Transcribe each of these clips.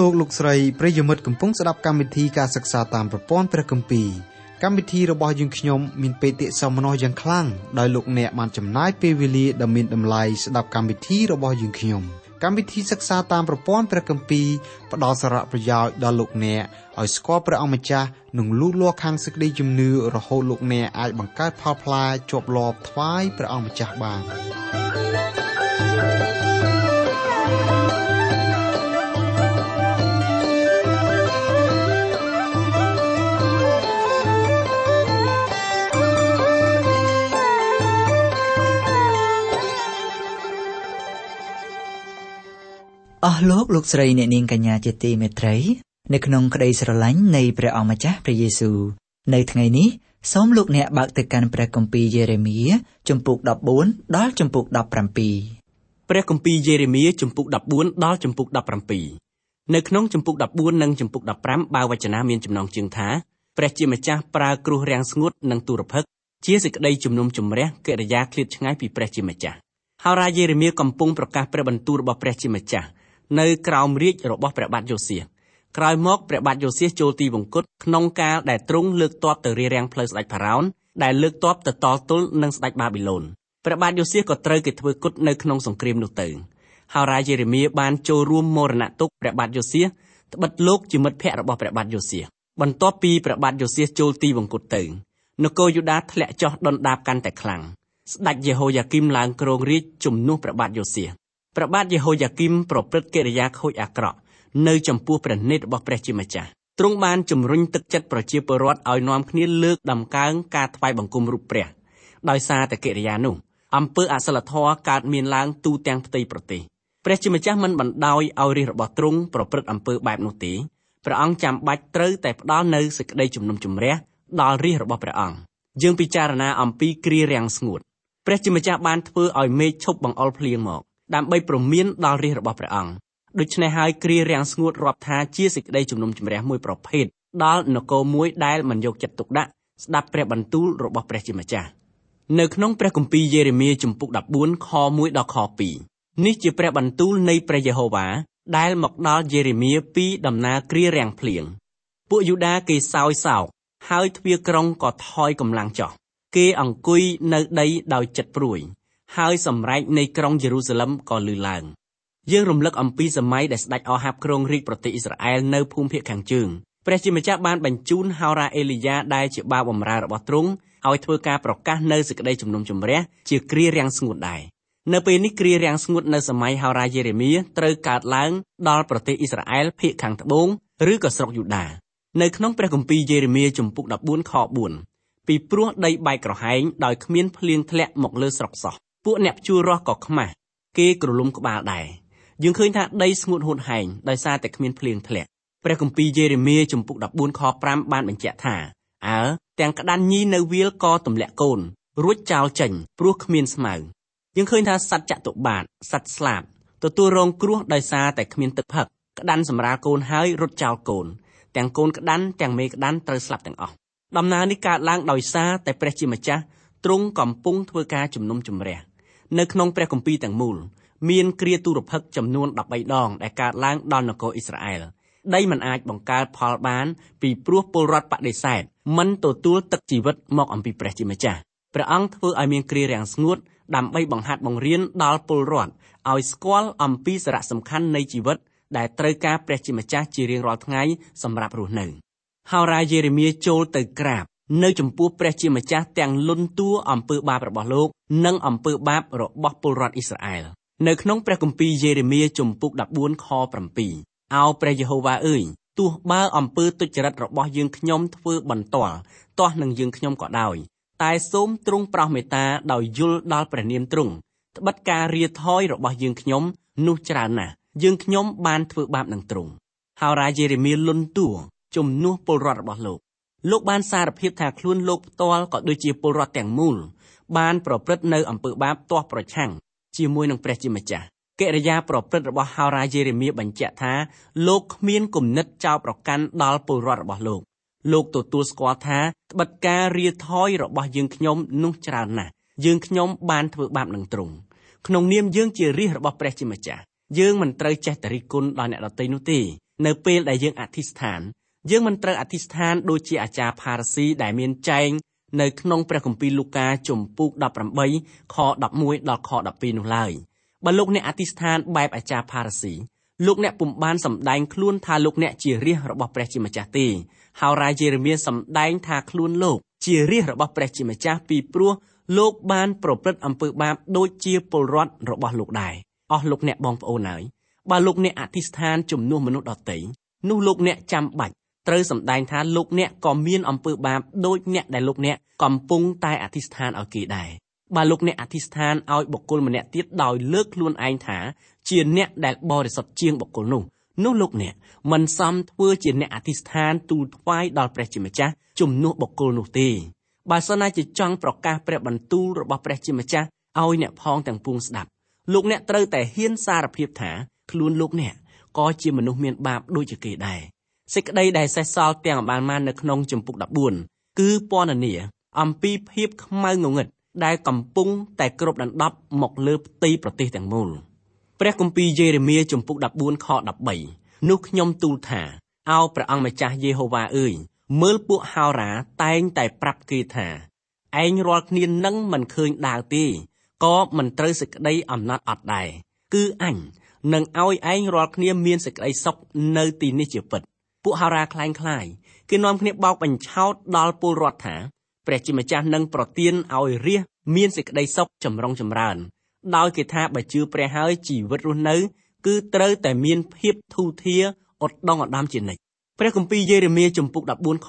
លោកលោកស្រីប្រិយមិត្តកំពុងស្ដាប់កម្មវិធីការសិក្សាតាមប្រព័ន្ធព្រះគម្ពីរកម្មវិធីរបស់យើងខ្ញុំមានបេតិសោមនស្សយ៉ាងខ្លាំងដោយលោកអ្នកបានចំណាយពេលវេលាដ៏មានតម្លៃស្ដាប់កម្មវិធីរបស់យើងខ្ញុំកម្មវិធីសិក្សាតាមប្រព័ន្ធព្រះគម្ពីរផ្ដល់សារៈប្រយោជន៍ដល់លោកអ្នកឲ្យស្គាល់ព្រះអង្គម្ចាស់និងលូតលាស់ខាងសេចក្តីជំនឿរហូតលោកអ្នកអាចបង្កើតផលផ្លែជាប់លាប់ថ្វាយព្រះអង្គម្ចាស់បានអស់លោកស្រីអ្នកនាងកញ្ញាជាទីមេត្រីនៅក្នុងក្តីស្រឡាញ់នៃព្រះអង្គម្ចាស់ព្រះយេស៊ូវនៅថ្ងៃនេះសូមលោកអ្នកបើកទៅកាន់ព្រះគម្ពីរយេរេមៀជំពូក14ដល់ជំពូក17 ព្រះគម្ពីរយេរេមៀជំពូក14ដល់ជំពូក17នៅក្នុងជំពូក14និងជំពូក15បើវចនាមានចំណងជើងថាព្រះជាម្ចាស់ប្រើគ្រោះរាំងស្ងួតនិងទុរភិក្សជាសេចក្តីជំនុំជម្រះកិរិយាឃ្លាតឆ្ងាយពីព្រះជាម្ចាស់ហើយរាយេរេមៀកំពុងប្រកាសព្រះបន្ទូលរបស់ព្រះជាម្ចាស់នៅក្រោមរាជរបស់ព្រះបាទយ៉ូសៀក្រោយមកព្រះបាទយ៉ូសៀចូលទីវង្គតក្នុងកាលដែលទ្រង់លើកទ័ពទៅរារាំងផ្លូវស្ដេចផារ៉ោនដែលលើកទ័ពទៅតល់ទល់នឹងស្ដេចបាប៊ីឡូនព្រះបាទយ៉ូសៀក៏ត្រូវគេធ្វើគុតនៅក្នុងសង្គ្រាមនោះទៅហើយរាយេរេមៀបានចូលរួមមរណទុក្ខព្រះបាទយ៉ូសៀត្បិតលោកជាមិត្តភក្តិរបស់ព្រះបាទយ៉ូសៀបន្ទាប់ពីព្រះបាទយ៉ូសៀចូលទីវង្គតទៅនគរយូដាធ្លាក់ចុះដុនដាបកាន់តែខ្លាំងស្ដេចយេហូយ៉ាគីមឡើងគ្រងរាជ្យជំនួសព្រះបាទយ៉ូសៀព្រះបាទយេហូយ៉ាគីមប្រព្រឹត្តកិរិយាខូចអាក្រក់នៅចំពោះព្រះនេតរបស់ព្រះជាម្ចាស់ទ្រង់បានជំរុញទឹកចិត្តប្រជាពលរដ្ឋឲ្យនាំគ្នាលើកដំកើងការថ្វាយបង្គំរូបព្រះដោយសារតែកិរិយានោះអំពើអសិលធម៌កើតមានឡើងទូទាំងផ្ទៃប្រទេសព្រះជាម្ចាស់មិនបណ្ដោយឲ្យរាជរបស់ទ្រង់ប្រព្រឹត្តអំពើបែបនោះទេព្រះអង្គចាំបាច់ត្រូវតែផ្ដល់នូវសេចក្តីជំនុំជម្រះដល់រាជរបស់ព្រះអង្គយើងពិចារណាអំពីគ្រារាំងស្ងួតព្រះជាម្ចាស់បានធ្វើឲ្យមេឃឈប់បង្អុរភ្លៀងមកដើម្បីព្រមានដល់រាជរបស់ព្រះអង្គដូច្នេះហើយគ្រារាំងស្ងួតរាប់ថាជាសេចក្តីជំនុំជម្រះមួយប្រភេទដល់នគរមួយដែលមិនយកចិត្តទុកដាក់ស្ដាប់ព្រះបន្ទូលរបស់ព្រះជាម្ចាស់នៅក្នុងព្រះគម្ពីរយេរេមៀជំពូក14ខ1ដល់ខ2នេះជាព្រះបន្ទូលនៃព្រះយេហូវ៉ាដែលមកដល់យេរេមៀពីដំណើរគ្រារាំងភ្លៀងពួកយូដាគេសោយសោកហើយទ្វារក្រុងក៏ថយកម្លាំងចុះគេអង្គុយនៅដីដោយចិត្តព្រួយហើយសម្រែកនៃក្រុងយេរូសាឡឹមក៏លឺឡើងយើងរំលឹកអំពីសម័យដែលស្ដេចអូហាបគ្រងរាជប្រទេសអ៊ីស្រាអែលនៅភូមិភាគខាងជើងព្រះជាម្ចាស់បានបញ្ជូនហោរ៉ាអេលីយ៉ាដែលជាបាវបម្រើរបស់ទ្រង់ឲ្យធ្វើការប្រកាសនៅសេចក្តីជំនុំជម្រះជាគ្រារាំងស្ងួតដែរនៅពេលនេះគ្រារាំងស្ងួតនៅសម័យហោរ៉ាយេរេមៀត្រូវកើតឡើងដល់ប្រទេសអ៊ីស្រាអែលភាគខាងត្បូងឬក៏ស្រុកយូដានៅក្នុងព្រះគម្ពីរយេរេមៀជំពូក14ខ4ពីព្រោះដីបែកក្រហែងដោយគ្មានភ្លៀងធ្លាក់មកលើស្រុកសោះពួកអ្នកភ្ជួររាស់ក៏ខ្មាស់គេក្រឡុំក្បាលដែរយើងឃើញថាដីស្ងួតហួតហែងដោយសារតែគ្មានភ្លៀងធ្លាក់ព្រះគម្ពីរយេរេមៀជំពូក14ខ5បានបញ្ជាក់ថាទាំងក្តាន់ញីនៅវាលក៏ទម្លាក់កូនរួចចោលចេញព្រោះគ្មានស្មៅយើងឃើញថាសត្វចតុបាទសត្វស្លាបទទួលរងគ្រោះដោយសារតែគ្មានទឹកផឹកក្តាន់សម្រាលកូនហើយរត់ចោលកូនទាំងកូនក្តាន់ទាំងមេក្តាន់ត្រូវស្លាប់ទាំងអស់ដំណើរនេះកើតឡើងដោយសារតែព្រះជាម្ចាស់ទ្រង់កំពុងធ្វើការជំនុំជម្រះនៅក្នុងព្រះគម្ពីរទាំងមូលមានគ្រាទុរភិក្សចំនួន13ដងដែលកើតឡើងដល់នគរអ៊ីស្រាអែលដីមិនអាចបង្កើតផលបានពីព្រោះពលរដ្ឋបដិសេធមិនទទួលទឹកជីវិតមកអំពីព្រះជាម្ចាស់ព្រះអង្គធ្វើឲ្យមានគ្រារាំងស្ងួតដើម្បីបង្ហាត់បង្រៀនដល់ពលរដ្ឋឲ្យស្គាល់អំពីសារៈសំខាន់នៃជីវិតដែលត្រូវការព្រះជាម្ចាស់ជារៀងរាល់ថ្ងៃសម្រាប់រស់នៅហោរ៉ាយេរេមៀចូលទៅក្រាបនៅចំពោះព្រះជាម្ចាស់ទាំងលន់តួអំពើបាបរបស់លោកនិងអំពើបាបរបស់ពលរដ្ឋអ៊ីស្រាអែលនៅក្នុងព្រះគម្ពីរយេរេមៀជំពូក14ខ7អោព្រះយេហូវ៉ាអើយទោះបើអំពើទុច្ចរិតរបស់យើងខ្ញុំធ្វើបន្ទាល់ទាស់នឹងយើងខ្ញុំក៏ដោយតែសូមទ្រង់ប្រោសមេត្តាដោយយល់ដល់ព្រះនាមទ្រង់ត្បិតការរាថយរបស់យើងខ្ញុំនោះច្រើនណាស់យើងខ្ញុំបានធ្វើបាបនឹងទ្រង់ហោរ៉ាយេរេមៀលន់តួជំនួសពលរដ្ឋរបស់លោកបានសារភាពថាខ្លួនលោកផ្ទាល់ក៏ដូចជាពលរដ្ឋទាំងមូលបានប្រព្រឹត្តនៅអំពើបាបទាស់ប្រឆាំងជាមួយនឹងព្រះជាម្ចាស់កិរិយាប្រព្រឹត្តរបស់ហោរ៉ាយេរេមៀបញ្ជាក់ថាលោកគ្មានគំនិតចោទប្រកាន់ដល់ពលរដ្ឋរបស់លោកទទួលស្គាល់ថាត្បិតការរាថយរបស់យើងខ្ញុំនោះច្រើនណាស់យើងខ្ញុំបានធ្វើបាបនឹងទ្រង់ក្នុងនាមយើងជារាជរបស់ព្រះជាម្ចាស់យើងមិនត្រូវចេះតែរិះគន់ដល់អ្នកដទៃនោះទេនៅពេលដែលយើងអធិស្ឋានយើងមិនត្រូវអធិស្ឋានដូចជាអាចារ្យផារស៊ីដែលមានចែងនៅក្នុងព្រះគម្ពីរលូកាជំពូក18ខ11ដល់ខ12នោះឡើយបើលោកអ្នកអធិស្ឋានបែបអាចារ្យផារស៊ីលោកអ្នកពុំបានសម្ដែងខ្លួនថាលោកអ្នកជារាជរបស់ព្រះជាម្ចាស់ទេហោរាយេរេមៀសម្ដែងថាខ្លួនលោកជារាជរបស់ព្រះជាម្ចាស់ពីព្រោះលោកបានប្រព្រឹត្តអំពើបាបដូចជាពលរដ្ឋរបស់លោកដែរអស់លោកអ្នកបងប្អូនហើយបើលោកអ្នកអធិស្ឋានជំនួសមនុស្សដទៃនោះលោកអ្នកចាំបាច់ត្រូវសម្ដែងថាលោកអ្នកក៏មានអំពើបាបដូចអ្នកដែលលោកអ្នកកំពុងតែអធិស្ឋានឲ្យគេដែរបើលោកអ្នកអធិស្ឋានឲ្យបុគ្គលម្នាក់ទៀតដោយលើកខ្លួនឯងថាជាអ្នកដែលបរិសុទ្ធជាងបុគ្គលនោះលោកអ្នកមិនសមធ្វើជាអ្នកអធិស្ឋានទូលថ្វាយដល់ព្រះជាម្ចាស់ជំនួសបុគ្គលនោះទេបើសិនណាជាចង់ប្រកាសព្រះបន្ទូលរបស់ព្រះជាម្ចាស់ឲ្យអ្នកផងទាំងពួងស្ដាប់លោកអ្នកត្រូវតែហ៊ានសារភាពថាខ្លួនលោកអ្នកក៏ជាមនុស្សមានបាបដូចជាគេដែរសេចក្តីដែលសេសសល់ទាំងអបាននៅក្នុងជំពូក14គឺពណ៌នាអំពីភាពខ្មៅងងឹតដែលកំពុងតែគ្របដណ្ដប់មកលើផ្ទៃប្រទេសទាំងមូលព្រះគម្ពីរយេរេមៀជំពូក14ខ13នោះខ្ញុំទូលថាអោព្រះអង្គម្ចាស់យេហូវ៉ាអើយមើលពួកហោរាតែងតែប្រាប់គេថាឯងរាល់គ្នានឹងមិនឃើញដាវទេក៏មិនត្រូវសេចក្តីអំណត់អត់ដែរគឺអញនឹងឲ្យឯងរាល់គ្នាមានសេចក្តីសុខនៅទីនេះជាពិតពួកហោរាคล้ายគេនាំគ្នាបោកបញ្ឆោតដល់ពលរដ្ឋថាព្រះជាម្ចាស់នឹងប្រទានឲ្យរាស្ត្រមានសេចក្តីសុខចម្រុងចម្រើនដោយគេថាបើជឿព្រះហើយជីវិតរស់នៅគឺត្រូវតែមានភាពធូរធារឧត្តមឧត្តមជានិច្ចព្រះគម្ពីរយេរេមៀជំពូក14ខ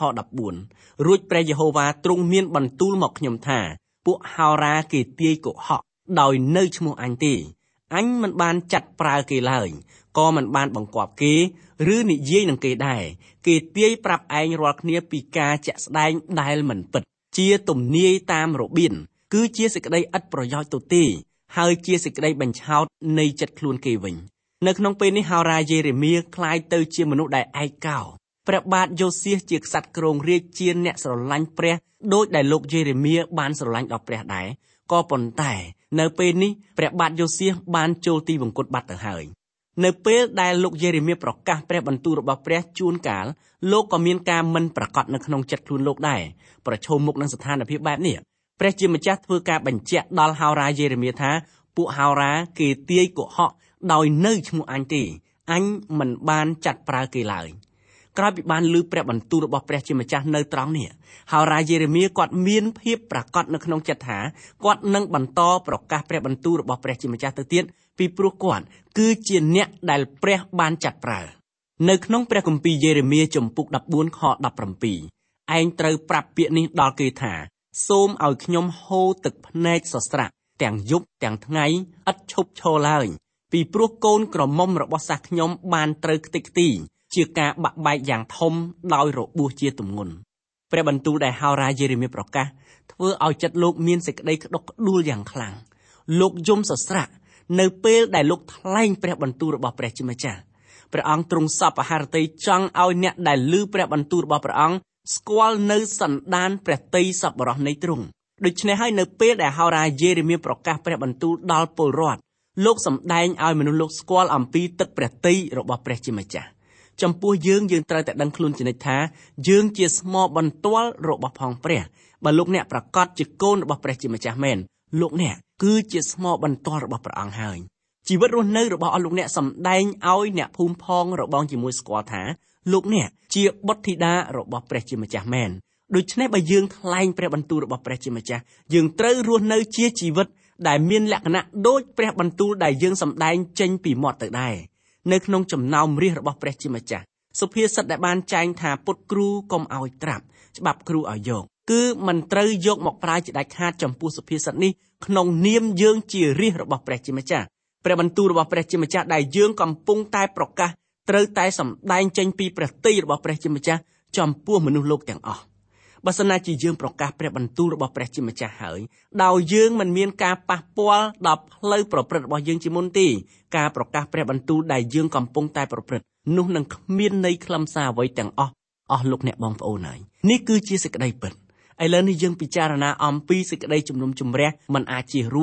14រួចព្រះយេហូវ៉ាទ្រង់មានបន្ទូលមកខ្ញុំថាពួកហោរាគេទាយកុហកដោយនៅឈ្មោះអញទេអញមិនបានចាត់ប្រើគេឡើយក៏មិនបានបង្គាប់គេឬនិយាយនឹងគេដែរគេទាយប្រាប់ឯងរាល់គ្នាពីការជាក់ស្ដែងដែលមិនពិតជាទំនាយតាមរបៀនគឺជាសេចក្តីឥតប្រយោជន៍ទៅទេហើយជាសេចក្តីបញ្ឆោតនៃចិត្តខ្លួនគេវិញនៅក្នុងពេលនេះហោរាយេរេមៀคล้ายទៅជាមនុស្សដែលឯកោព្រះបាទយ៉ូសៀសជាក្សត្រគ្រងរាជ្យជាអ្នកស្រឡាញ់ព្រះដោយដែលលោកយេរេមៀបានស្រឡាញ់ដល់ព្រះដែរក៏ប៉ុន្តែនៅពេលនេះព្រះបាទយ៉ូសៀសបានចូលទីវង្គតបាត់ទៅហើយនៅពេលដែលលោកយេរេមៀប្រកាសព្រះបន្ទូលរបស់ព្រះជួនកាលលោកក៏មានការមិនប្រកបនៅក្នុងចិត្តខ្លួនលោកដែរប្រឈមមុខនឹងស្ថានភាពបែបនេះព្រះជាម្ចាស់ធ្វើការបញ្ជាក់ដល់ហោរាយេរេមៀថាពួកហោរាគេទាយកុហកដោយនៅឈ្មោះអញទេអញមិនបានចាត់ប្រើគេឡើយក្រោយពីបានឮព្រះបន្ទូលរបស់ព្រះជាម្ចាស់នៅត្រង់នេះហោរាយេរេមៀគាត់មានភាពប្រកបនៅក្នុងចិត្តថាគាត់នឹងបន្តប្រកាសព្រះបន្ទូលរបស់ព្រះជាម្ចាស់ទៅទៀតពីព្រោះគាត់គឺជាអ្នកដែលព្រះបានចាត់ប្រើនៅក្នុងព្រះគម្ពីរយេរេមៀជំពូក14ខ17ឯងត្រូវប្រាប់ពាក្យនេះដល់គេថាសូមឲ្យខ្ញុំហូរទឹកភ្នែកសស្រាក់ទាំងយប់ទាំងថ្ងៃឥតឈប់ឈរឡើយពីព្រោះកូនក្រមុំរបស់សាសខ្ញុំបានត្រូវខ្ទេចខ្ទីជាការបាក់បែកយ៉ាងធំដោយរបួសជាទម្ងន់ព្រះបន្ទូលដែលហោរាយេរេមៀប្រកាសធ្វើឲ្យចិត្តលោកមានសេចក្តីក្តុកក្តួលយ៉ាងខ្លាំងលោកយំសស្រាក់នៅពេលដែលលោកថ្លែងព្រះបន្ទូលរបស់ព្រះជាម្ចាស់ព្រះអង្គទ្រង់សពហឫទ័យចង់ឲ្យអ្នកដែលឮព្រះបន្ទូលរបស់ព្រះអង្គស្គាល់នៅសន្តានព្រះតីសប្បុរសនៃទ្រង់ដូច្នេះហើយនៅពេលដែលហោរាយេរេមៀប្រកាសព្រះបន្ទូលដល់ពលរដ្ឋលោកសម្ដែងឲ្យមនុស្សលោកស្គាល់អំពីទឹកព្រះតីរបស់ព្រះជាម្ចាស់ចំពោះយើងត្រូវតែដឹងខ្លួនជានិច្ចថាយើងជាស្មបន្ទាល់របស់ផងព្រះបើលោកអ្នកប្រកាសជាកូនរបស់ព្រះជាម្ចាស់មែនលោកអ្នកគឺជាស្មបន្ទាល់របស់ព្រះអង្គហើយជីវិតរស់នៅរបស់អស់លោកអ្នកសម្ដែងឲ្យអ្នកភូមិផងរបងជាមួយស្គាល់ថាលោកអ្នកជាបុត្រធីតារបស់ព្រះជាម្ចាស់មែនដូច្នេះបើយើងថ្លែងព្រះបន្ទូលរបស់ព្រះជាម្ចាស់យើងត្រូវរស់នៅជាជីវិតដែលមានលក្ខណៈដូចព្រះបន្ទូលដែលយើងសម្ដែងចេញពីមាត់ទៅដែរនៅក្នុងចំណោមរាជរបស់ព្រះជាម្ចាស់សុភាសិតដែលបានចែងថាពុតគ្រូកុំឲ្យត្រាប់ច្បាប់គ្រូឲ្យយកគឺមិនត្រូវយកមកប្រើជាដាច់ខាតចំពោះសុភាសិតនេះក្នុងនាមយើងជារាជរបស់ព្រះជាម្ចាស់ព្រះបន្ទូលរបស់ព្រះជាម្ចាស់ដែលយើងកំពុងតែប្រកាសត្រូវតែសម្ដែងចេញពីព្រះទ័យរបស់ព្រះជាម្ចាស់ចំពោះមនុស្សលោកទាំងអស់បើសិនណាជាយើងប្រកាសព្រះបន្ទូលរបស់ព្រះជាម្ចាស់ហើយដោយយើងមិនមានការប៉ះពាល់ដល់ផ្លូវប្រព្រឹត្តរបស់យើងជាមុនទេការប្រកាសព្រះបន្ទូលដែលយើងកំពុងតែប្រព្រឹត្តនោះនឹងគ្មានន័យខ្លឹមសារអ្វីទាំងអស់លោកអ្នកបងប្អូនហើយនេះគឺជាសេចក្តីពិតឥឡូវនេះយើងពិចារណាអំពីសេចក្តីជំនុំជម្រះមិនអាចជៀសរួច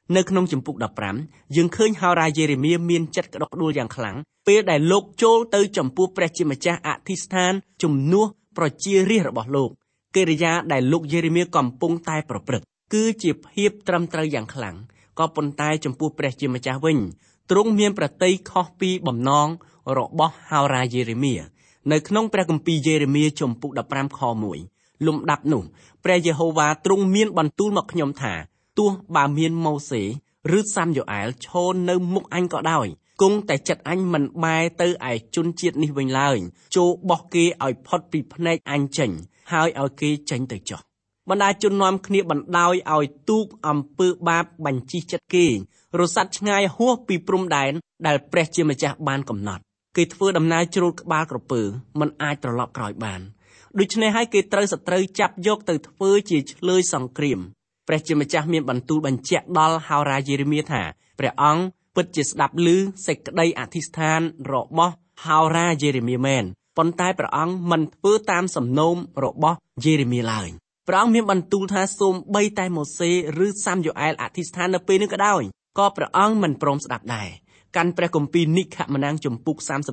នៅក្នុងជំពូក15យើងឃើញហោរាយេរេមៀមានចិត្តក្តុកក្តួលយ៉ាងខ្លាំងពេលដែលលោកចូលទៅចំពោះព្រះជាម្ចាស់អធិស្ឋានជំនួសប្រជារាស្ត្ររបស់លោកកិរិយាដែលលោកយេរេមៀកំពុងតែប្រព្រឹត្តគឺជាភាពត្រឹមត្រូវយ៉ាងខ្លាំងក៏ប៉ុន្តែចំពោះព្រះជាម្ចាស់វិញទ្រង់មានប្រតិយខុសពីបំណងរបស់ហោរាយេរេមៀនៅក្នុងព្រះគម្ពីរយេរេមៀជំពូក15ខ1លំដាប់នោះព្រះយេហូវ៉ាទ្រង់មានបន្ទូលមកខ្ញុំថាទោះបើមានម៉ូសេឬសាមយ៉ូអែលឈរនៅមុខអញក៏ដោយគង់តែចិត្តអញមិនបែរទៅឯជនជាតិនេះវិញឡើយចូលបោះគេឲ្យផុតពីភ្នែកអញចេញហើយឲ្យគេចេញទៅចុះបណ្ដាជននាំគ្នាបណ្ដោយឲ្យទូកអំពើបាបបញ្ជិះចិត្តគេរសាត់ឆ្ងាយហួសពីព្រំដែនដែលព្រះជាម្ចាស់បានកំណត់គេធ្វើដំណើរជ្រូតក្បាលក្រពើមិនអាចត្រឡប់ក្រោយបានដូច្នេះហើយគេត្រូវសត្រូវចាប់យកទៅធ្វើជាឆ្លើយសង្គ្រាមព្រះជាម្ចាស់មានបន្ទូលបញ្ជាក់ដល់ហោរាយេរេមៀថាព្រះអង្គពិតជាស្ដាប់ឮសេចក្តីអធិស្ឋានរបស់ហោរាយេរេមៀមែនប៉ុន្តែព្រះអង្គមិនធ្វើតាមសំណូមរបស់យេរេមៀឡើយព្រះអង្គមានបន្ទូលថាសូម្បីតែម៉ូសេឬសាមយ៉ូអែលអធិស្ឋាននៅពេលនេះក៏ដោយក៏ព្រះអង្គមិនព្រមស្ដាប់ដែរកាន់ព្រះគម្ពីរនិខមណាំងជំពូក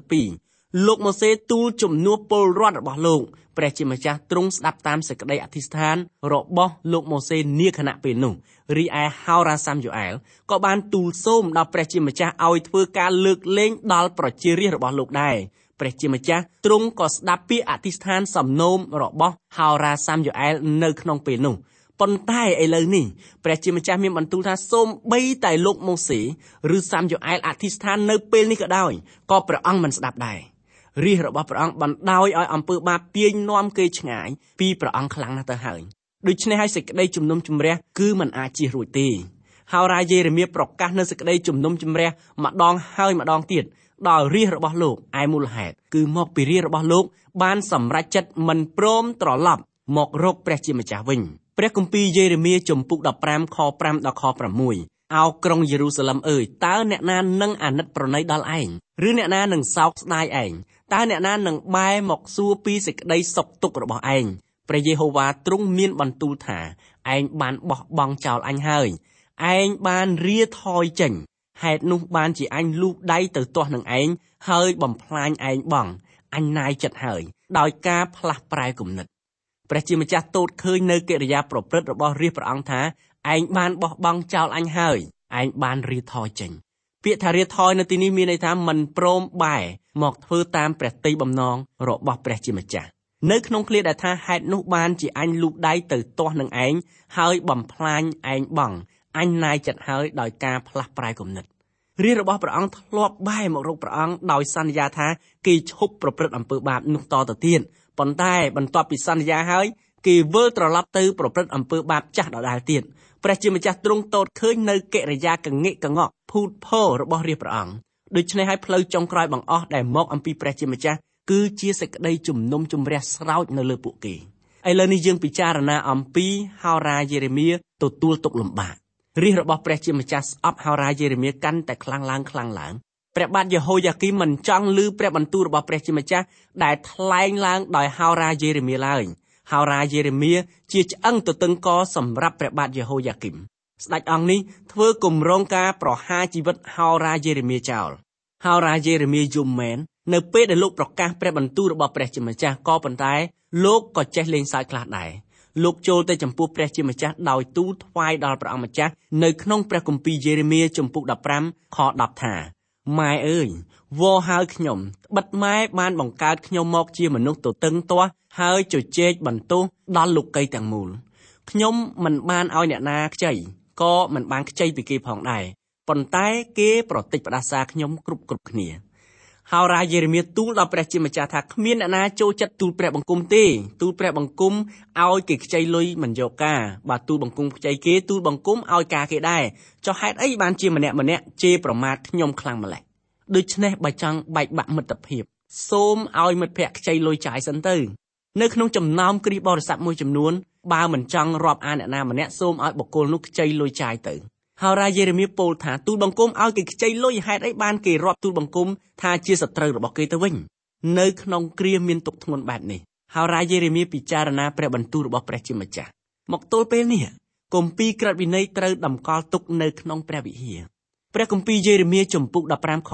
32លោកម៉ូសេទូលជំនួសពលរដ្ឋរបស់លោកព្រះជាម្ចាស់ទ្រង់ស្ដាប់តាមសេចក្តីអធិស្ឋានរបស់លោកម៉ូសេនាខណៈពេលនោះរីឯហោរាសាមយ៉ូអែលក៏បានទូលសូមដល់ព្រះជាម្ចាស់ឲ្យធ្វើការលើកលែងដល់ប្រជារាស្ត្ររបស់លោកដែរព្រះជាម្ចាស់ទ្រង់ក៏ស្ដាប់ពាក្យអធិស្ឋានសំណូមរបស់ហោរាសាមយ៉ូអែលនៅក្នុងពេលនោះប៉ុន្តែឥឡូវនេះព្រះជាម្ចាស់មានបន្ទូលថាសូម្បីតែលោកម៉ូសេឬសាមយ៉ូអែលអធិស្ឋាននៅពេលនេះក៏ដោយក៏ព្រះអង្គមិនស្ដាប់ដែររាជរបស់ព្រះអង្គបណ្ដោយឲ្យអំពើបាបពាយនាំគេឆ្ងាយពីព្រះអង្គខ្លាំងណាស់ទៅហើយដូច្នេះហើយសេចក្តីជំនុំជម្រះគឺមិនអាចជៀសរួចទេហោរាយេរេមៀប្រកាសនៅសេចក្តីជំនុំជម្រះម្ដងហើយម្ដងទៀតដល់រាជរបស់លោកឯមូលហេតុគឺមកពីរាជរបស់លោកបានសម្រេចចិត្តមិនព្រមត្រឡប់មករកព្រះជាម្ចាស់វិញព្រះគម្ពីរយេរេមៀជំពូក15ខ5ដល់ខ6អោក្រុងយេរូសាឡឹមអើយតើអ្នកណានឹងអាណិតប្រណីដល់ឯងឬអ្នកណានឹងសោកស្ដាយឯងតើអ្នកណានឹងបែរមកសួរពីសេចក្តីសុខទុក្ខរបស់ឯងព្រះយេហូវ៉ាទ្រង់មានបន្ទូលថាឯងបានបោះបង់ចោលអញហើយឯងបានរាថយចេញហេតុនោះបានជាអញលូកដៃទៅទាស់នឹងឯងហើយបំផ្លាញឯងបងអញណាយចិត្តហើយដោយការផ្លាស់ប្រែគំនិតព្រះជាម្ចាស់ទតឃើញនៅកិរិយាប្រព្រឹត្តរបស់រាជព្រះអង្គថាឯងបានបោះបង់ចោលអញហើយឯងបានរាថយចេញពាក្យថារាថយនៅទីនេះមានន័យថាមិនព្រមបែរមកធ្វើតាមព្រះទ័យបំណងរបស់ព្រះជាម្ចាស់នៅក្នុងឃ្លាដែលថាហេតុនោះបានជាអញលូកដៃទៅទាស់នឹងឯងហើយបំផ្លាញឯងបងអញណាយចិត្តហើយដោយការផ្លាស់ប្រែគំនិតរាជរបស់ព្រះអង្គធ្លាប់បែរមករកព្រះអង្គដោយសន្យាថាគេឈប់ប្រព្រឹត្តអំពើបាបនោះតទៅទៀតប៉ុន្តែបន្ទាប់ពីសន្យាហើយគេវិលត្រឡប់ទៅប្រព្រឹត្តអំពើបាបចាស់ដដែលទៀតព្រះជាម្ចាស់ទ្រង់ទតឃើញនៅកិរិយាកងាកកងក់ភូតភររបស់រាជព្រះអង្គដូច្នេះហើយផ្លូវចុងក្រោយបង្អស់ដែលមកអំពីព្រះជាម្ចាស់គឺជាសេចក្តីជំនុំជម្រះស្រោចនៅលើពួកគេឥឡូវនេះយើងពិចារណាអំពីហោរាយេរេមៀទទួលទុក្ខលំបាករាជរបស់ព្រះជាម្ចាស់ស្អប់ហោរាយេរេមៀកាន់តែខ្លាំងឡើងព្រះបាទយេហូយ៉ាគីមមិនចង់ឮព្រះបន្ទូលរបស់ព្រះជាម្ចាស់ដែលថ្លែងឡើងដោយហោរាយេរេមៀឡើយហោរាយេរេមៀជាឆ្អឹងទទឹងកសម្រាប់ព្រះបាទយេហូយ៉ាគីមស្ដេចអង្គនេះធ្វើគម្រោងការប្រហារជីវិតហោរាយេរេមៀចោលហោរាយេរេមៀយំមែននៅពេលដែលលោកប្រកាសព្រះបន្ទូលរបស់ព្រះជាម្ចាស់ក៏ប៉ុន្តែលោកក៏ចេះលេងសើចខ្លះដែរលោកចូលទៅចំពោះព្រះជាម្ចាស់ដោយទូលថ្វាយដល់ព្រះអង្គម្ចាស់នៅក្នុងព្រះគម្ពីរយេរេមៀជំពូក15ខ10ថាម៉ែអើយវល់ហើយខ្ញុំត្បិតម៉ែបានបង្កើតខ្ញុំមកជាមនុស្សទទឹងទាស់ហើយជជែកបន្ទោសដល់លោកីទាំងមូលខ្ញុំមិនបានឲ្យអ្នកណាខ្ចីក៏មិនបានខ្ចីពីគេផងដែរប៉ុន្តែគេប្រតិចផ្ដាសាខ្ញុំគ្រប់គ្នាហោរាយេរេមៀទូលដល់ព្រះជាម្ចាស់ថាគ្មានអ្នកណាចូលចិត្តទូលព្រះបង្គំទេទូលព្រះបង្គំឲ្យគេខ្ចីលុយមិនយកការបើទូលបង្គំខ្ចីគេទូលបង្គំឲ្យការគេដែរចុះហេតុអីបានជាម្នាក់ជេរប្រមាថខ្ញុំខ្លាំងម្ល៉េះដូច្នេះបើចង់បែកបាក់មិត្តភាពសូមឲ្យមិត្តភក្តិខ្ចីលុយចាយសិនទៅនៅក្នុងចំណោមគ្រីស្ទបរិស័ទមួយចំនួនបើមិនចង់រាប់អានអ្នកណាម្នាក់សូមឲ្យបុគ្គលនោះខ្ចីលុយចាយទៅហោរាយេរេមៀពោលថាទូលបង្គំឲ្យគេខ្ចីលុយហេតុអីបានគេរាប់ទូលបង្គំថាជាសត្រូវរបស់គេទៅវិញនៅក្នុងគ្រាមានទុក្ខធ្ងន់បែបនេះហោរាយេរេមៀពិចារណាព្រះបន្ទូលរបស់ព្រះជាម្ចាស់មកទល់ពេលនេះគម្ពីរក្រឹតវិន័យត្រូវតម្កល់ទុកនៅក្នុងព្រះវិហារព្រះគម្ពីរយេរេមៀជំពូក15ខ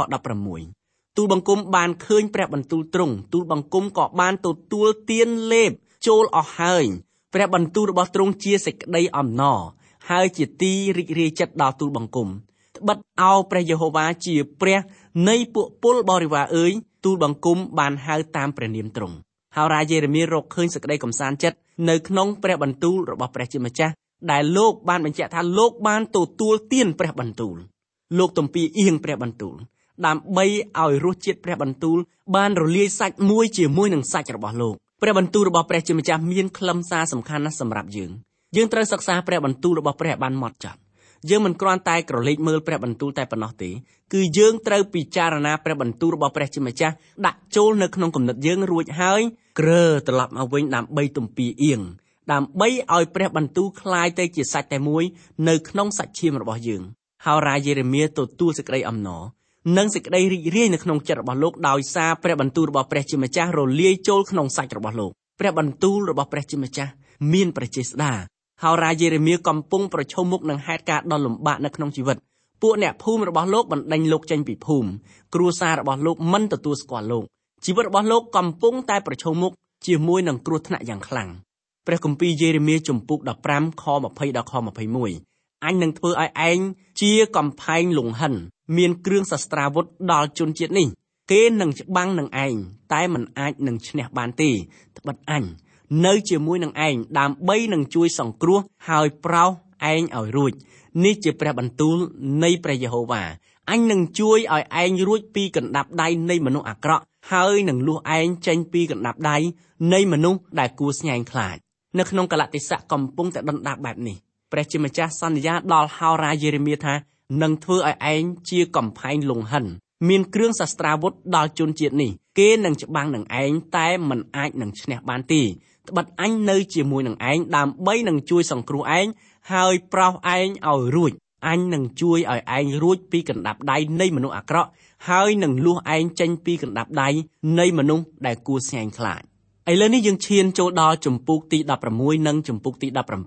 16ទូលបង្គំបានឃើញព្រះបន្ទូលទ្រង់ទូលបង្គំក៏បានទទួលទានលេបចូលអស់ហើយព្រះបន្ទូលរបស់ទ្រង់ជាសេចក្តីអំណរហើយជាទីរីករាយចិត្តដល់ទូលបង្គំត្បិតអោព្រះយេហូវ៉ាជាព្រះនៃពួកពលបរិវារអើយទូលបង្គំបានហៅតាមព្រះនាមទ្រង់ហើយរាយេរេមៀរកឃើញសេចក្តីកំសាន្តចិត្តនៅក្នុងព្រះបន្ទូលរបស់ព្រះជាម្ចាស់ដែលលោកបានបញ្ជាក់ថាលោកបានទទួលទានព្រះបន្ទូលលោកទំពាអៀងព្រះបន្ទូលដើម្បីឲ្យរសជាតិព្រះបន្ទូលបានរលាយសាច់មួយជាមួយនឹងសាច់របស់លោកព្រះបន្ទូលរបស់ព្រះជាម្ចាស់មានខ្លឹមសារសំខាន់ណាស់សម្រាប់យើងត្រូវសិក្សាព្រះបន្ទូលរបស់ព្រះបានហ្មត់ចត់យើងមិនគ្រាន់តែក្រឡេកមើលព្រះបន្ទូលតែប៉ុណ្ណោះទេគឺយើងត្រូវពិចារណាព្រះបន្ទូលរបស់ព្រះជាម្ចាស់ដាក់ចូលនៅក្នុងគំនិតយើងរួចហើយគ្រើត្រឡប់មកវិញដើម្បីទំពាអៀងដើម្បីឲ្យព្រះបន្ទូលคล้ายទៅជាសាច់តែមួយនៅក្នុងសាច់ឈាមរបស់យើងហើយរាយេរេមៀទទួលសេចក្តីអំណរនិងសេចក្តីរីករាយនៅក្នុងចិត្តរបស់លោកដោយសារព្រះបន្ទូលរបស់ព្រះជាម្ចាស់រលាយចូលក្នុងសាច់របស់លោកព្រះបន្ទូលរបស់ព្រះជាម្ចាស់មានប្រជាស្ដារហើយរាយេរេមៀកំពុងប្រឈមមុខនឹងហេតុការណ៍ដ៏លំបាកនៅក្នុងជីវិតពួកអ្នកភូមិរបស់លោកបណ្ដេញលោកចេញពីភូមិគ្រួសាររបស់លោកមិនទទួលស្គាល់លោកជីវិតរបស់លោកកំពុងតែប្រឈមមុខជាមួយនឹងគ្រោះថ្នាក់យ៉ាងខ្លាំងព្រះគម្ពីរយេរេមៀជំពូក15ខ20ដល់ខ21អញនឹងធ្វើឲ្យឯងជាកំផែងលង្ហិនមានគ្រឿងសស្ត្រាវុធដល់ជនជាតិនេះគេនឹងច្បាំងនឹងឯងតែមិនអាចនឹងឈ្នះបានទេត្បិតអញនៅជាមួយនឹងឯងដើម្បីនឹងជួយសង្គ្រោះហើយប្រោសឯងឲ្យរួចនេះជាព្រះបន្ទូលនៃព្រះយេហូវ៉ាអញនឹងជួយឲ្យឯងរួចពីកណ្ដាប់ដៃនៃមនុស្សអាក្រក់ហើយនឹងលួសឯងចេញពីកណ្ដាប់ដៃនៃមនុស្សដែលគួរស្ញែងខ្លាចនៅក្នុងកាលៈទេសៈកំពុងតែដុនដាបបែបនេះព្រះជាម្ចាស់សន្យាដល់ហោរាយេរេមៀថានឹងធ្វើឲ្យឯងជាកំផែងលង្ហិនមានគ្រឿងសស្ត្រាវុធដល់ជនជាតិនេះគេនឹងច្បាំងនឹងឯងតែមិនអាចនឹងឈ្នះបានទេត្បិតអញនៅជាមួយនឹងឯងដើម្បីនឹងជួយសង្គ្រោះឯងហើយប្រោសឯងឲ្យរួចអញនឹងជួយឲ្យឯងរួចពីកណ្ដាប់ដៃនៃមនុស្សអាក្រក់ហើយនឹងលួសឯងចេញពីកណ្ដាប់ដៃនៃមនុស្សដែលគួរស្ញែងខ្លាចឥឡូវនេះយើងឈានចូលដល់ជំពូកទី16និងជំពូកទី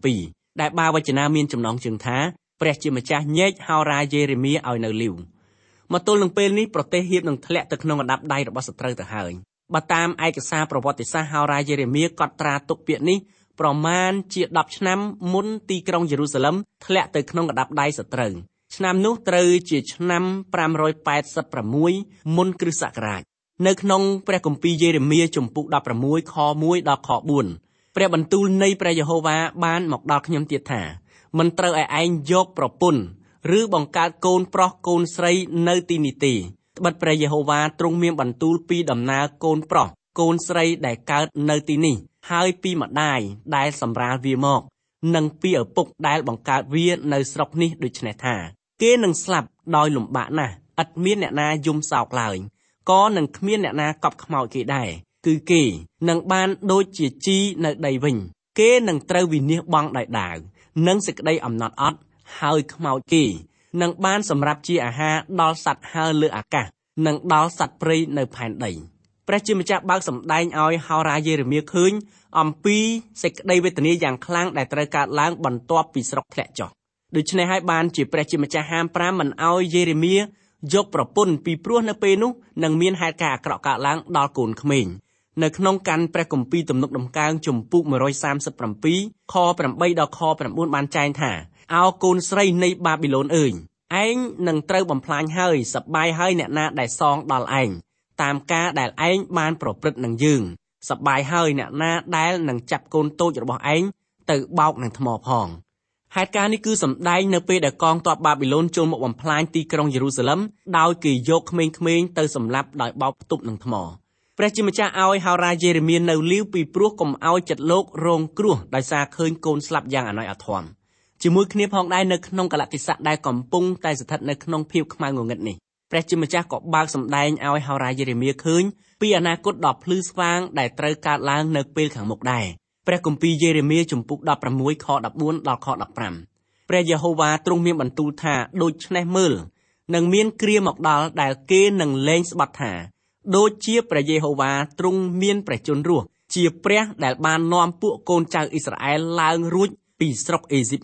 17ដែលបាវចនាមានចំណងជើងថាព្រះជាម្ចាស់ញែកហោរាយេរេមៀឲ្យនៅលីវមកទល់នឹងពេលនេះប្រទេសហៀបនឹងធ្លាក់ទៅក្នុងកណ្ដាប់ដៃរបស់សត្រូវទៅហើយបើតាមឯកសារប្រវត្តិសាស្ត្រហោរាយេរេមៀកត់ត្រាទុកពាក្យនេះប្រមាណជា10ឆ្នាំមុនទីក្រុងយេរូសាឡឹមធ្លាក់ទៅក្នុងកណ្ដាប់ដៃសត្រូវឆ្នាំនោះត្រូវជាឆ្នាំ586មុនគ្រិស្តសករាជនៅក្នុងព្រះគម្ពីរយេរេមៀជំពូក16ខ1ដល់ខ4ព្រះបន្ទូលនៃព្រះយេហូវ៉ាបានមកដល់ខ្ញុំទៀតថាមិនត្រូវឲ្យឯងយកប្រពន្ធឬបង្កើតកូនប្រុសកូនស្រីនៅទីនេះទេត្បិតព្រះយេហូវ៉ាទ្រង់មានបន្ទូលពីដំណើរកូនប្រុសកូនស្រីដែលកើតនៅទីនេះហើយពីម្ដាយដែលសម្រាលវាមកនិងពីឪពុកដែលបង្កើតវានៅស្រុកនេះដូច្នេះថាគេនឹងស្លាប់ដោយលំបាកណាស់ឥតមានអ្នកណាយំសោកឡើយក៏នឹងគ្មានអ្នកណាកប់ខ្មោចគេដែរគឺគេនឹងបានដូចជាជីនៅដីវិញគេនឹងត្រូវវិនាសបង់ដោយដាវនិងសេចក្តីអំណត់អត់ហើយខ្មោចគេនឹងបានសម្រាប់ជាអាហារដល់សត្វហើរលើអាកាសនិងដល់សត្វព្រៃនៅផែនដីព្រះជាម្ចាស់បើកសម្ដែងឲ្យហោរាយេរេមៀឃើញអំពីសេចក្តីវេទនាយ៉ាងខ្លាំងដែលត្រូវកើតឡើងបន្ទាប់ពីស្រុកធ្លាក់ចុះដូច្នេះហើយបានជាព្រះជាម្ចាស់ហាម5មិនឲ្យយេរេមៀយកប្រពន្ធពីព្រោះនៅពេលនោះនឹងមានហេតុការណ៍អាក្រក់កើតឡើងដល់កូនក្មេងនៅក្នុងកាន់ព្រះគម្ពីរទំនុកដំកើងជំពូក137ខ8ដល់ខ9បានចែងថាអោកូនស្រីនៃបាប៊ីឡូនអើយឯងនឹងត្រូវបំផ្លាញហើយសប្បាយហើយអ្នកណាដែលសងដល់ឯងតាមការដែលឯងបានប្រព្រឹត្តនឹងយើងសប្បាយហើយអ្នកណាដែលនឹងចាប់កូនតូចរបស់ឯងទៅបោកនឹងថ្មផងហេតុការណ៍នេះគឺសម្ដែងនៅពេលដែលកងទ័ពបាប៊ីឡូនចូលមកបំផ្លាញទីក្រុងយេរូសាឡឹមដោយគេយកក្មេងៗទៅសម្លាប់ដោយបោកផ្ទុបនឹងថ្មព្រះជាម្ចាស់ឲ្យហោរាយេរេមៀនៅលីវពីព្រោះកុំឲ្យចិត្តលោករងគ្រោះដោយសារឃើញកូនស្លាប់យ៉ាងអណោចអាធមជាមួយគ្នាផងដែរនៅក្នុងកាលៈទេសៈដែលកំពុងតែស្ថិតនៅក្នុងភាពខ្មៅងងឹតនេះព្រះជាម្ចាស់ក៏បើកសម្ដែងឲ្យហោរាយេរេមៀឃើញពីអនាគតដ៏ភ្លឺស្វាងដែលត្រូវកើតឡើងនៅពេលខាងមុខដែរព្រះគម្ពីរយេរេមៀជំពូក16ខ14ដល់ខ15ព្រះយេហូវ៉ាទ្រង់មានបន្ទូលថាដូច្នេះមើលនឹងមានគ្រាមកដល់ដែលគេនឹងលែងស្បត់ថាដូចជាព្រះយេហូវ៉ាទ្រង់មានព្រះជន្មរស់ជាព្រះដែលបាននាំពួកកូនចៅអ៊ីស្រាអែលឡើងរួចពីស្រុកអេស៊ីបមក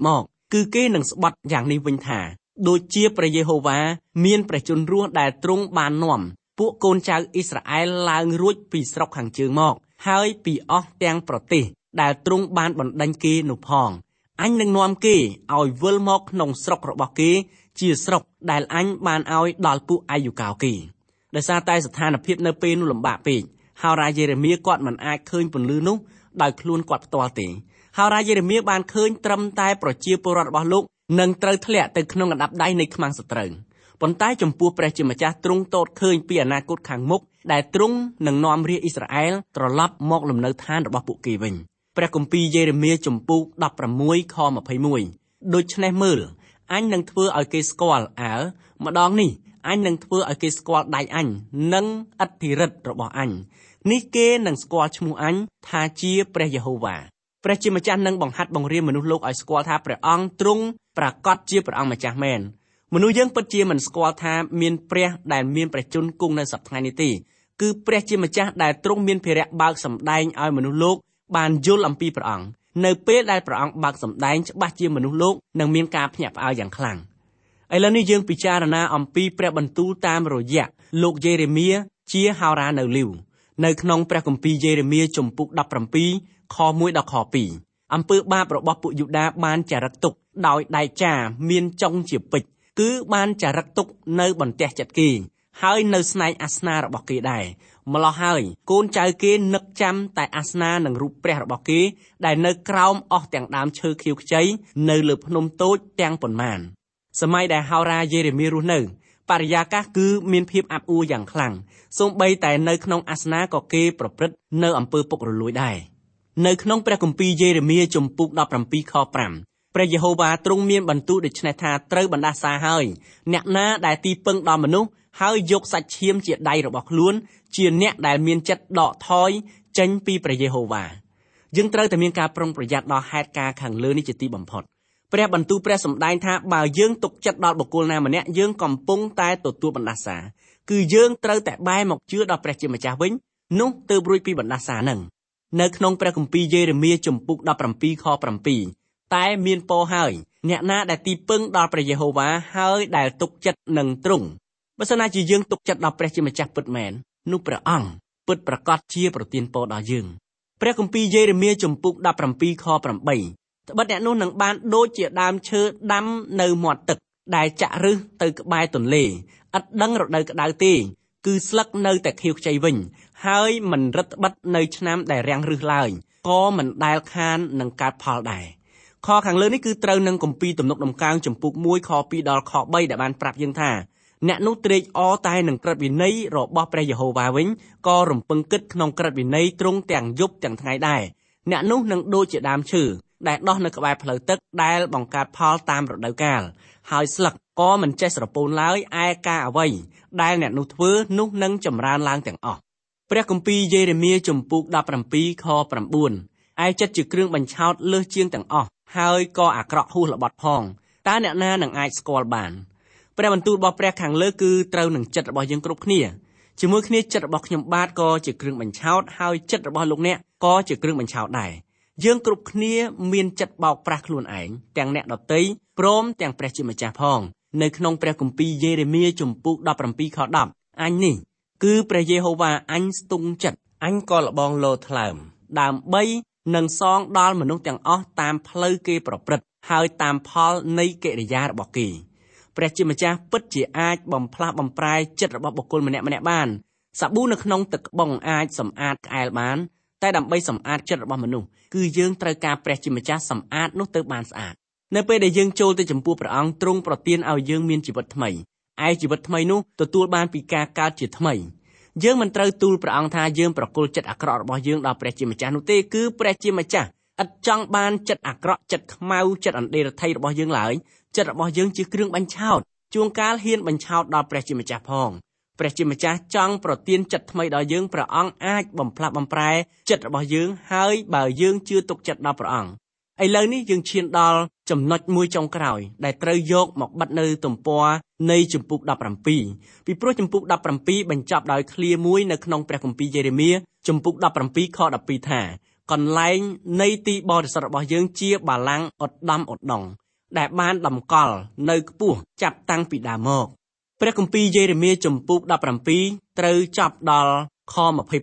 គឺគេនឹងស្បត់យ៉ាងនេះវិញថាដូចជាព្រះយេហូវ៉ាមានព្រះជន្មរស់ដែលទ្រង់បាននាំពួកកូនចៅអ៊ីស្រាអែលឡើងរួចពីស្រុកខាងជើងមកហើយពីអស់ទាំងប្រទេសដែលទ្រង់បានបណ្ដេញគេនោះផងអញនឹងនាំគេឲ្យវិលមកក្នុងស្រុករបស់គេជាស្រុកដែលអញបានឲ្យដល់ពួកអាយុកោគេដោយសារតែស្ថានភាពនៅពេលនោះលំបាកពេកហោរាយេរេមៀគាត់មិនអាចឃើញពន្លឺនោះដោយខ្លួនគាត់ផ្ទាល់ទេហោរាយេរេមៀបានឃើញត្រឹមតែប្រជាពលរដ្ឋរបស់លោកនឹងត្រូវធ្លាក់ទៅក្នុងកណ្ដាប់ដៃនៃខ្មាំងសត្រូវប៉ុន្តែចំពោះព្រះជាម្ចាស់ទ្រង់ទតឃើញពីអនាគតខាងមុខដែលទ្រង់នឹងនាំរាជអ៊ីស្រាអែលត្រឡប់មកលំនៅឋានរបស់ពួកគេវិញព្រះគម្ពីរយេរេមៀចំពុក16ខ21ដូច្នេះមើលអញនឹងធ្វើឲ្យគេស្គាល់ម្ដងនេះអញនឹងធ្វើឲ្យគេស្គាល់ដៃអញនិងឥទ្ធិឫទ្ធិរបស់អញនេះគេនឹងស្គាល់ឈ្មោះអញថាជាព្រះយេហូវ៉ាព្រះជាម្ចាស់នឹងបង្ហាត់បង្រៀនមនុស្សលោកឲ្យស្គាល់ថាព្រះអង្គទ្រង់ប្រកាសជាព្រះអង្គម្ចាស់មែនមនុស្សយើងពិតជាមិនស្គាល់ថាមានព្រះដែលមានព្រះជន្មគង់នៅសព្វថ្ងៃនេះទេគឺព្រះជាម្ចាស់ដែលទ្រង់មានភារៈបើកសម្ដែងឲ្យមនុស្សលោកបានយល់អំពីព្រះអង្គនៅពេលដែលព្រះអង្គបើកសម្ដែងច្បាស់ជាមនុស្សលោកនឹងមានការភ្ញាក់ផ្អើលយ៉ាងខ្លាំងឥឡូវនេះយើងពិចារណាអំពីព្រះបន្ទូលតាមរយៈលោកយេរេមៀជាហោរានៅលីវនៅក្នុងព្រះគម្ពីរយេរេមៀចំពុក17ខ1ដល់ខ2អំពើបាបរបស់ពួកយូដាបានចារឹកទុកដោយដែកចាមានចុងជាពេជ្រគឺបានចារឹកទុកនៅបន្ទះចិត្តគេហើយនៅស្នែងអាសនារបស់គេដែរម្ល៉េះហើយកូនចៅគេនឹកចាំតែអាសនានឹងរូបព្រះរបស់គេដែលនៅក្រោមអស់ទាំងដើមឈើខៀវខ្ចីនៅលើភ្នំតូចទាំងប៉ុន្មានសម័យដែលហោរាយេរេមៀរស់នៅបរិយាកាសគឺមានភាពអាប់អួរយ៉ាងខ្លាំងសូម្បីតែនៅក្នុងអាសនាក៏គេប្រព្រឹត្តនៅអំពើពុករលួយដែរនៅក្នុងព្រះគម្ពីរយេរេមៀចំពុក17ខ5ព្រះយេហូវ៉ាទ្រង់មានបន្ទូលដូច្នេះថាត្រូវបណ្ដាសាហើយអ្នកណាដែលទីពឹងដល់មនុស្សហើយយកសាច់ឈាមជាដៃរបស់ខ្លួនជាអ្នកដែលមានចិត្តដកថយចេញពីព្រះយេហូវ៉ាយើងត្រូវតែមានការប្រុងប្រយ័ត្នដល់ហេតុការណ៍ខាងលើនេះជាទីបំផុតព្រះបន្ទូលព្រះសម្ដែងថាបើយើងទុកចិត្តដល់បុគ្គលណាម្នាក់យើងកំពុងតែទទួលបណ្ដាសាគឺយើងត្រូវតែបែរមកជឿដល់ព្រះជាម្ចាស់វិញនោះទើបរួចពីបណ្ដាសានឹងនៅក្នុងព្រះគម្ពីរយេរេមៀចំពុក17ខ7តែមានពរហើយអ្នកណាដែលទីពឹងដល់ព្រះយេហូវ៉ាហើយដែលទុកចិត្តនឹងទ្រង់បើសិនណាជាយើងទុកចិត្តដល់ព្រះជាម្ចាស់ពិតមែននោះព្រះអង្គពិតប្រាកដជាប្រទានពរដល់យើងព្រះគម្ពីរយេរេមៀចំពុក17ខ8ត្បិតអ្នកនោះនឹងបានដូចជាដើមឈើដាំនៅមាត់ទឹកដែលចាក់ឫសទៅក្បែរទន្លេឥតដឹងរដូវក្តៅទេគឺស្លឹកនៅតែខៀវខ្ចីវិញហើយមិនរឹតបន្តឹងនៅឆ្នាំដែលរាំងឫសឡើយក៏មិនដែលខាននឹងកើតផលដែរខខាងលើនេះគឺត្រូវនឹងគម្ពីរទំនុកដំកើងចំពុក1ខ2ដល់ខ3ដែលបានប្រាប់យើងថាអ្នកនោះត្រេកអរតែនឹងក្រឹតវិន័យរបស់ព្រះយេហូវ៉ាវិញក៏រំពឹងគិតក្នុងក្រឹតវិន័យទ្រង់ទាំងយប់ទាំងថ្ងៃដែរអ្នកនោះនឹងដូចជាដើមឈើដែលដុះនៅក្បែរផ្លូវទឹកដែលបង្កើតផលតាមរដូវកាលហើយស្លឹកក៏មិនចេះស្រពោនឡើយឯការអ្វីដែលអ្នកនោះធ្វើនោះនឹងចម្រើនឡើងទាំងអស់ព្រះគម្ពីរយេរេមៀចំពុក17ខ9ឯចិត្តជាគ្រឿងបញ្ឆោតលើសជាងទាំងអស់ហើយក៏អាក្រក់ហួសល្បត់ផងតើអ្នកណានឹងអាចស្គាល់បានព្រះបន្ទូលរបស់ព្រះខាងលើគឺត្រូវនឹងចិត្តរបស់យើងគ្រប់គ្នាជាមួយគ្នាចិត្តរបស់ខ្ញុំបាទក៏ជាគ្រឿងបញ្ឆោតហើយចិត្តរបស់លោកអ្នកក៏ជាគ្រឿងបញ្ឆោតដែរយើងគ្រប់គ្នាមានចិត្តបោកប្រាស់ខ្លួនឯងទាំងអ្នកដទៃព្រមទាំងព្រះជាម្ចាស់ផងនៅក្នុងព្រះគម្ពីរយេរេមៀចំពុក17ខ10អញនេះគឺព្រះយេហូវ៉ាអញស្ទង់ចិត្តអញក៏លបងលោថ្លើមដើម្បីនឹងសងដល់មនុស្សទាំងអស់តាមផ្លូវគេប្រព្រឹត្តហើយតាមផលនៃកិរិយារបស់គេព្រះជាម្ចាស់ពិតជាអាចបំផ្លាស់បំប្រែចិត្តរបស់បុគ្គលម្នាក់ៗបានសាប៊ូនៅក្នុងទឹកក្បងអាចសម្អាតក្អែលបានតែដើម្បីសម្អាតចិត្តរបស់មនុស្សគឺយើងត្រូវការព្រះជាម្ចាស់សម្អាតនោះទៅបានស្អាតនៅពេលដែលយើងចូលទៅចំពោះព្រះអង្គទ្រង់ប្រទានឲ្យយើងមានជីវិតថ្មីឯជីវិតថ្មីនោះទទួលបានពីការកើតជាថ្មីយើងមិនត្រូវទូលព្រះអង្គថាយើងប្រគល់ចិត្តអាក្រក់របស់យើងដល់ព្រះជាម្ចាស់នោះទេគឺព្រះជាម្ចាស់ឥតចង់បានចិត្តអាក្រក់ចិត្តខ្មៅចិត្តអណ្ដែតរថៃរបស់យើងឡើយចិត្តរបស់យើងជាគ្រឿងបញ្ឆោតជួនកាលហ៊ានបញ្ឆោតដល់ព្រះជាម្ចាស់ផងព្រះជាម្ចាស់ចង់ប្រទានចិត្តថ្មីដល់យើងព្រះអង្គអាចបំផ្លាស់បំប្រែចិត្តរបស់យើងហើយបើយើងជឿទុកចិត្តដល់ព្រះអង្គឥឡូវនេះយើងឈានដល់ចំណុចមួយចុងក្រោយដែលត្រូវយកមកបិទនៅទំព័រនៃជំពូក17ពីព្រោះជំពូក17បញ្ចប់ដោយឃ្លាមួយនៅក្នុងព្រះគម្ពីរយេរេមៀជំពូក17ខ12ថាកន្លែងនៃទីបរិសុទ្ធរបស់យើងជាបល្ល័ង្កឧត្តមឧត្តមដែលបានតម្កល់នៅខ្ពស់ចាប់តាំងពីដើមមកព្រះគម្ពីរយេរេមៀជំពូក17ត្រូវចប់ដល់ខ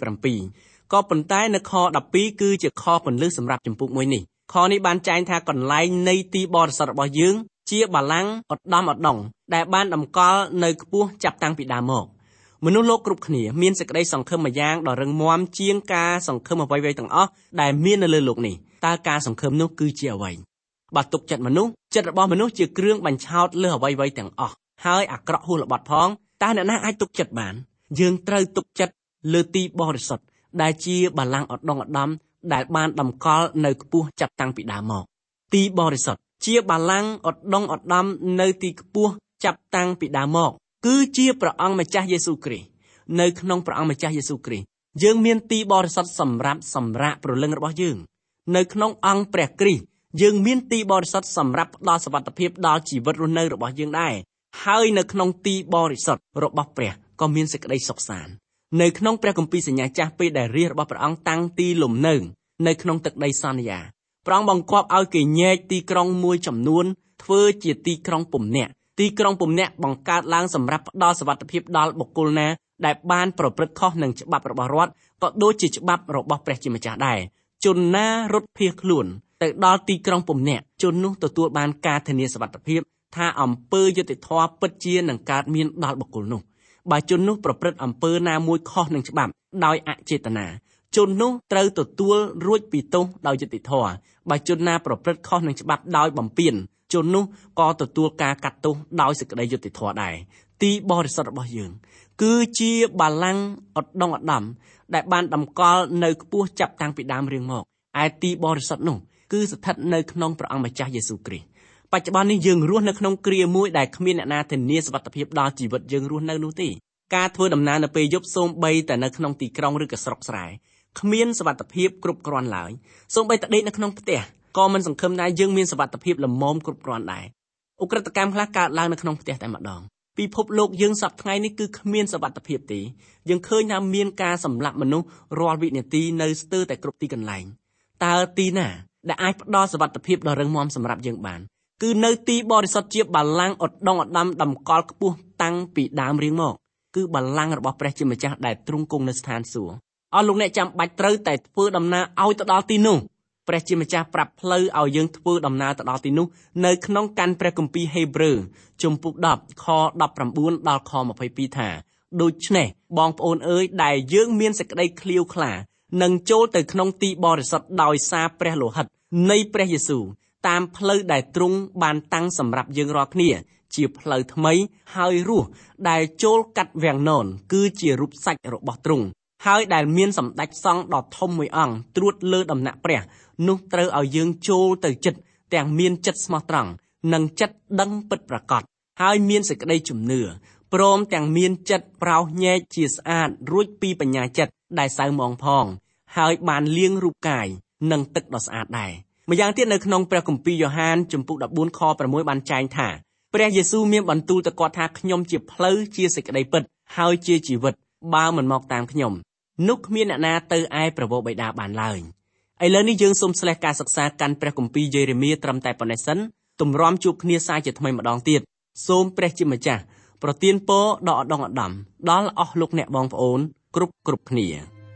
27ក៏ប៉ុន្តែនៅខ12គឺជាខពន្លឺសម្រាប់ជំពូកមួយនេះខនេះបានចែងថាកន្លែងនៃទីបរិសុទ្ធរបស់យើងជាបល្ល័ង្កឧត្តមឧត្តមដែលបានតម្កល់នៅខ្ពស់ចាប់តាំងពីដើមមកមនុស្សលោកគ្រប់គ្នាមានសេចក្តីសង្ឃឹមមួយយ៉ាងដ៏រឹងមាំជាងការសង្ឃឹមអ្វីៗទាំងអស់ដែលមាននៅលើលោកនេះតើការសង្ឃឹមនោះគឺជាអ្វីបើទុកចិត្តមនុស្សចិត្តរបស់មនុស្សជាគ្រឿងបញ្ឆោតលើអ្វីៗទាំងអស់ហើយអាក្រក់ហួសល្បត់ផងតើអ្នកណាអាចទុកចិត្តបានយើងត្រូវទុកចិត្តលើទីបរិសុទ្ធដែលជាបល្ល័ង្កឧត្តមឧត្តមដែលបានតម្កល់នៅខ្ពស់ចាប់តាំងពីដើមមកទីបរិសុទ្ធជាបល្ល័ង្កឧត្តមឧត្តមនៅទីខ្ពស់ចាប់តាំងពីដើមមកគឺជាព្រះអង្គម្ចាស់យេស៊ូវគ្រីស្ទនៅក្នុងព្រះអង្គម្ចាស់យេស៊ូវគ្រីស្ទយើងមានទីបរិសុទ្ធសម្រាប់សម្រាកព្រលឹងរបស់យើងនៅក្នុងអង្គព្រះគ្រីស្ទយើងមានទីបរិសុទ្ធសម្រាប់ផ្ដល់សុវត្ថិភាពដល់ជីវិតរស់នៅរបស់យើងដែរហើយនៅក្នុងទីបរិសុទ្ធរបស់ព្រះក៏មានសេចក្តីសុខសាន្តនៅក្នុងព្រះគម្ពីរសញ្ញាចាស់ពេលដែលរាជរបស់ព្រះអង្គតាំងទីលំនៅនៅក្នុងទឹកដីសន្យាព្រះអង្គបង្គាប់ឲ្យគេញែកទីក្រុងមួយចំនួនធ្វើជាទីក្រុងពំនាក់ទីក្រុងពំនាក់បង្កើតឡើងសម្រាប់ផ្ដល់សុវត្ថិភាពដល់បុគ្គលណាដែលបានប្រព្រឹត្តខុសនឹងច្បាប់របស់រដ្ឋក៏ដូចជាច្បាប់របស់ព្រះជាម្ចាស់ដែរជនណារត់ភៀសខ្លួនទៅដល់ទីក្រុងពំនាក់ជននោះទទួលបានការធានាសុវត្ថិភាពថាអំពើយុត្តិធម៌ពិតជានឹងកើតមានដល់បុគ្គលនោះបើជននោះប្រព្រឹត្តអំពើណាមួយខុសនឹងច្បាប់ដោយអចេតនាជននោះត្រូវទទួលរួចពីទោសដោយយុត្តិធម៌បើជនណាប្រព្រឹត្តខុសនឹងច្បាប់ដោយបំពានជននោះក៏ទទួលការកាត់ទោសដោយសេចក្តីយុត្តិធម៌ដែរទីបរិសុទ្ធរបស់យើងគឺជាបល្ល័ង្កឧត្តមឧត្តមដែលបានតម្កល់នៅខ្ពស់ចាប់តាំងពីដើមរៀងមកឯទីបរិសុទ្ធនោះគឺស្ថិតនៅក្នុងព្រះអង្គម្ចាស់យេស៊ូវគ្រីស្ទបច្ចុប្បន្ននេះយើងរស់នៅក្នុងគ្រាមួយដែលគ្មានអ្នកណាធានាសុវត្ថិភាពដល់ជីវិតយើងរស់នៅនោះទេការធ្វើដំណើរនៅពេលយប់សូម្បីតែនៅក្នុងទីក្រុងឬក៏ស្រុកស្រែគ្មានសុវត្ថិភាពគ្រប់គ្រាន់ឡើយសូម្បីតែដេកនៅក្នុងផ្ទះក៏មិនសង្ឃឹមថាយើងមានសុវត្ថិភាពល្មមគ្រប់គ្រាន់ដែរឧក្រិដ្ឋកម្មខ្លះកើតឡើងនៅក្នុងផ្ទះតែម្ដងពិភពលោកយើងសប្តាហ៍នេះគឺគ្មានសុវត្ថិភាពទេយើងឃើញថាមានការសម្លាប់មនុស្សរាល់វិនាទីនៅស្ទើរតែគ្រប់ទីកន្លែងតើទីណាដែលអាចផ្ដល់សុវត្ថិភាពដ៏រឹងមាំសម្រាប់យើងបានគឺនៅទីបរិសុទ្ធជាបល្ល័ង្កឧត្តមឧត្តមតម្កល់ខ្ពស់តាំងពីដើមរៀងមកគឺបល្ល័ង្ករបស់ព្រះជាម្ចាស់ដែលទ្រង់គង់នៅស្ថានសួគ៌អស់លោកអ្នកចាំបាច់ត្រូវតែធ្វើដំណើរឲ្យទៅដល់ទីនោះព្រះជាម្ចាស់ប្រាប់ផ្លូវឲ្យយើងធ្វើដំណើរទៅដល់ទីនោះនៅក្នុងកាន់ព្រះគម្ពីរហេព្រើរជំពូក10ខ19ដល់ខ22ថាដូច្នេះបងប្អូនអើយដែលយើងមានសេចក្តីឃ្លាវខ្លានឹងចូលទៅក្នុងទីបរិសុទ្ធដោយសារព្រះលោហិតនៃព្រះយេស៊ូវតាមផ្លូវដែលទ្រង់បានតាំងសម្រាប់យើងរាល់គ្នាជាផ្លូវថ្មីហើយរស់ដែលចូលកាត់វាំងននគឺជារូបសាច់របស់ទ្រង់ហើយដែលមានសម្ដេចសង្ឃដ៏ធំមួយអង្គត្រួតលើដំណាក់ព្រះនោះត្រូវឲ្យយើងចូលទៅចិត្តទាំងមានចិត្តស្មោះត្រង់និងចិត្តដឹងពិតប្រាកដហើយមានសេចក្តីជំនឿព្រមទាំងមានចិត្តប្រោសញែកជាស្អាតរួចពីបញ្ញាចិត្តដែលសៅហ្មងផងហើយបានលាងរូបកាយនិងទឹកដ៏ស្អាតដែរម្យ៉ាងទៀតនៅក្នុងព្រះគម្ពីរយ៉ូហានជំពូក14ខ6បានចែងថាព្រះយេស៊ូវមានបន្ទូលទៅគាត់ថាខ្ញុំជាផ្លូវជាសេចក្តីពិតហើយជាជីវិតបើមិនមកតាមខ្ញុំនោះគ្មានអ្នកណាទៅឯព្រះវរបិតាបានឡើយឥឡូវនេះយើងសូមស្លេះការសិក្សាកាន់ព្រះគម្ពីរយេរេមៀត្រឹមតែប៉ុណ្ណេះសិនទម្រាំជួបគ្នាសាជាថ្មីម្ដងទៀតសូមព្រះជាម្ចាស់ប្រទានពរដ៏ឧត្តមឧត្តមដល់អស់លោកអ្នកបងប្អូនគ្រប់គ្នា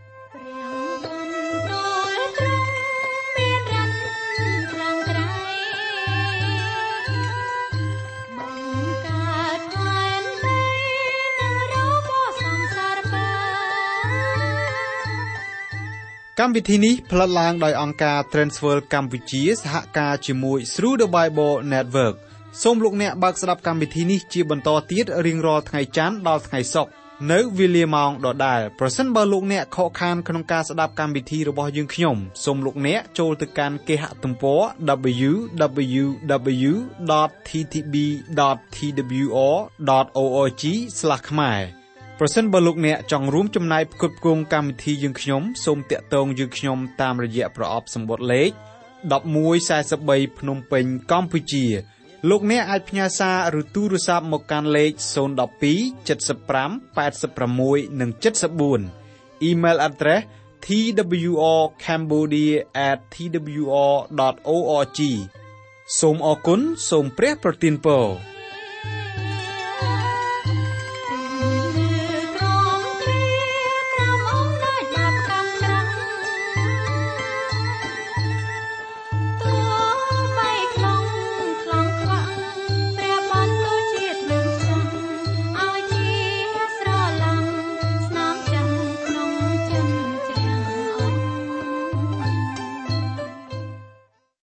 កម្មវិធីនេះផ្លាត់ឡើងដោយអង្គការ Transworld កម្ពុជាសហការជាមួយ Through the Bible Network សូមលោកអ្នកបើកស្ដាប់កម្មវិធីនេះជាបន្តទៀតរៀងរាល់ថ្ងៃច័ន្ទដល់ថ្ងៃសុក្រនៅវេលាម៉ោងដដែលប្រសិនបើលោកអ្នកខកខានក្នុងការស្ដាប់កម្មវិធីរបស់យើងខ្ញុំសូមលោកអ្នកចូលទៅកាន់គេហទំព័រ www.ttb.twr.org/ ខ្មែរប្រសិនបើលោកអ្នកចង់រួមចំណែកផ្គត់ផ្គង់កម្មវិធីយើងខ្ញុំសូមតាក់ទងយើងខ្ញុំតាមរយៈប្រអប់សម្បត្តិលេខ1143ភ្នំពេញកម្ពុជាលោកអ្នកអាចផ្ញើសារឬទូរស័ព្ទមកកាន់លេខ012 75 86 និង 74 Email address twrcambodia@twr.org សូមអរគុណសូមព្រះប្រទានពរ